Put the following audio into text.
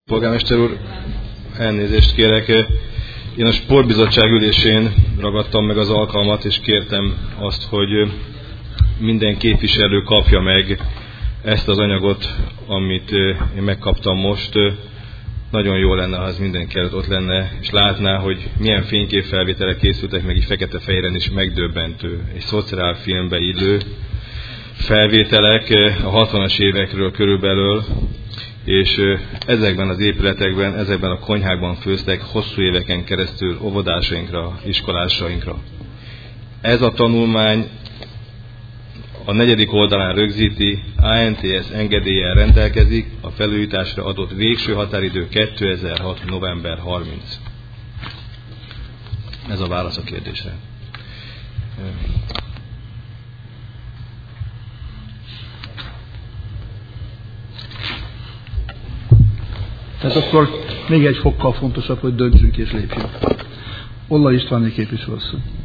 Polgármester úr, elnézést kérek. Én a sportbizottság ülésén ragadtam meg az alkalmat, és kértem azt, hogy minden képviselő kapja meg ezt az anyagot, amit én megkaptam most. Nagyon jó lenne, ha ez mindenki előtt ott lenne, és látná, hogy milyen fényképfelvételek készültek meg így fekete-fehéren is, megdöbbentő. Egy szociálfilmbe illő felvételek a 60-as évekről körülbelül, és ezekben az épületekben, ezekben a konyhákban főztek hosszú éveken keresztül óvodásainkra, iskolásainkra. Ez a tanulmány a 4. oldalán rögzíti, ANTS engedéllyel rendelkezik, a felújításra adott végső határidő 2006. november 30. Ez a válasz a kérdésre. Tehát akkor még egy fokkal fontosabb, hogy döntsünk és lépjünk. Olla István képviselőasszony.